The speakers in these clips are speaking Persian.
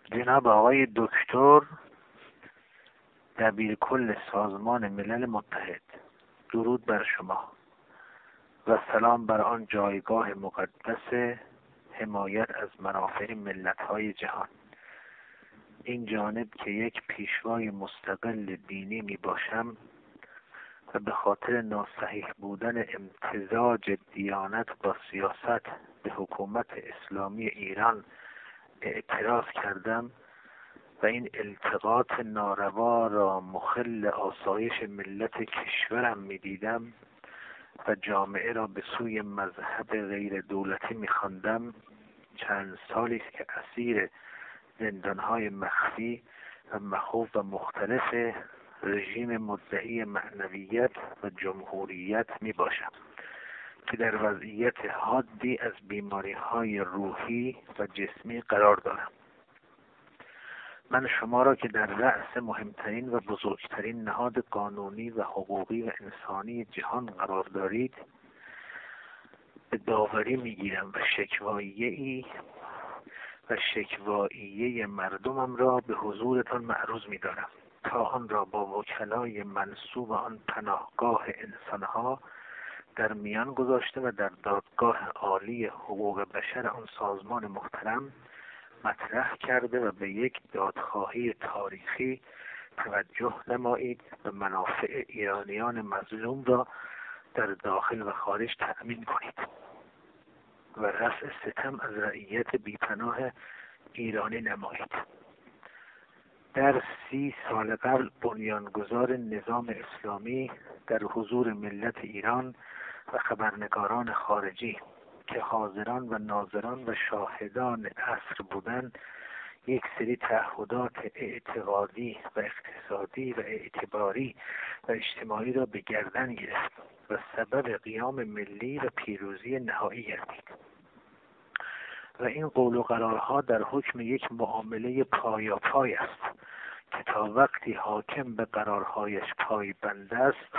جناب آقای دکتر دبیرکل سازمان ملل متحد، درود بر شما و سلام بر آن جایگاه مقدس حمایت از منافع ملت‌های جهان. این جانب که یک پیشوای مستقل دینی می باشم و به خاطر ناصحیح بودن امتزاج دیانت با سیاست به حکومت اسلامی ایران اعتراض کردم و این التقاط ناروا را مخل آسایش ملت کشورم می دیدم و جامعه را به سوی مذهب غیر دولتی می خواندم. چند سالی است که اسیر زندانهای مخفی و مخوف و مختلف رژیم مدعی معنویت و جمهوریت می باشم که در وضعیت حادی از بیماری‌های روحی و جسمی قرار دارم. من شما را که در رأس مهمترین و بزرگترین نهاد قانونی و حقوقی و انسانی جهان قرار دارید به داوری میگیرم و شکواییه مردمم را به حضورتان معروض می‌دارم تا آن را با وکلای منصوب آن پناهگاه انسانها در میان گذاشته و در دادگاه عالی حقوق بشر آن سازمان محترم مطرح کرده و به یک دادخواهی تاریخی توجه نمایید و منافع ایرانیان مظلوم را در داخل و خارج تأمین کنید و رفع ستم از رعیت بیپناه ایرانی نمایید. در 30 سال قبل بنیانگذار نظام اسلامی در حضور ملت ایران و خبرنگاران خارجی که حاضران و ناظران و شاهدان عصر بودند یک سری تعهدات اعتقادی و اقتصادی و اعتباری و اجتماعی را به گردن گرفت و سبب قیام ملی و پیروزی نهایی گردید و این قول و قرارها در حکم یک معامله پایاپای است که تا وقتی حاکم به قرارهایش پایبند است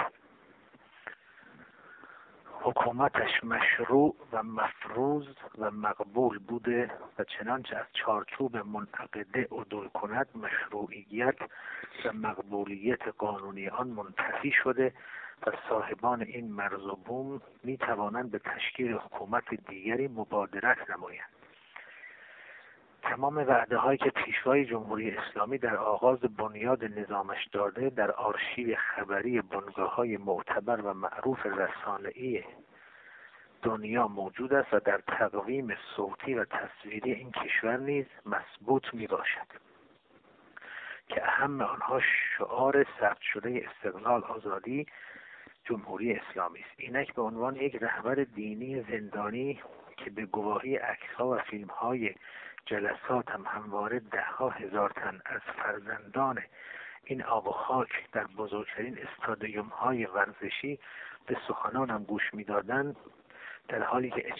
حکومتش مشروع و مفروض و مقبول بوده و چنانچه از چارچوب منعقده عدول کند مشروعیت و مقبولیت قانونی آن منتفی شده و صاحبان این مرز و بوم می توانند به تشکیل حکومت دیگری مبادرت نمایند. تمام وعده هایی که پیشوای جمهوری اسلامی در آغاز بنیاد نظامش داده در آرشیو خبری بنگاه‌های معتبر و معروف رسانه‌ای دنیا موجود است و در تقویم صوتی و تصویری این کشور نیز مثبوت می باشد که اهم آنها شعار ثبت شده استقلال، آزادی، جمهوری اسلامی است. اینک به عنوان یک رهبر دینی زندانی که به گواهی عکس‌ها و فیلم‌های جلسات هم همواره 10,000 تن از فرزندان این آب و خاک در بزرگترین استادیوم‌های ورزشی به سخنانم گوش می‌دادند، در حالی که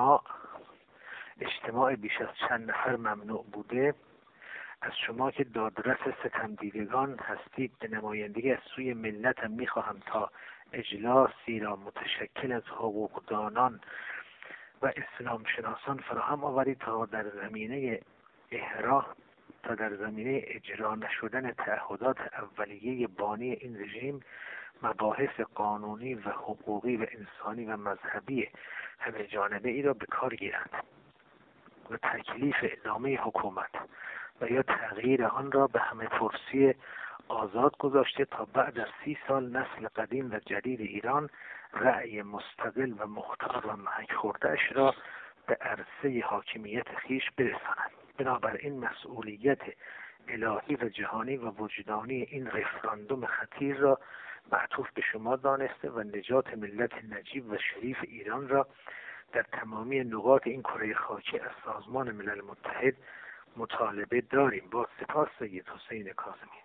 اجتماع بیش از چند نفر ممنوع بوده، از شما که دادرس ستمدیدگان هستید به نمایندگی از سوی ملتم می‌خواهم تا اجلاسی را متشکل از حقوقدانان و اسلام شناسان فراهم آورید تا در زمینه اجرا نشدن تعهدات اولیه بانی این رژیم مباحث قانونی و حقوقی و انسانی و مذهبی همه جانبه ای را به کار گیرند و تکلیف ادامه حکومت و یا تغییر آن را به همه پرسی آزاد گذاشته تا بعد از 30 سال نسل قدیم و جدید ایران رأی مستقل و مختار و محک خورده‌اش را به عرصه حاکمیت خیش برساند. بنابراین مسئولیت الهی و جهانی و وجدانی این رفراندوم خطیر را معطوف به شما دانسته و نجات ملت نجیب و شریف ایران را در تمامی نقاط این کره خاکی از سازمان ملل متحد مطالبه داریم. با سپاس، سید حسین کاظمی.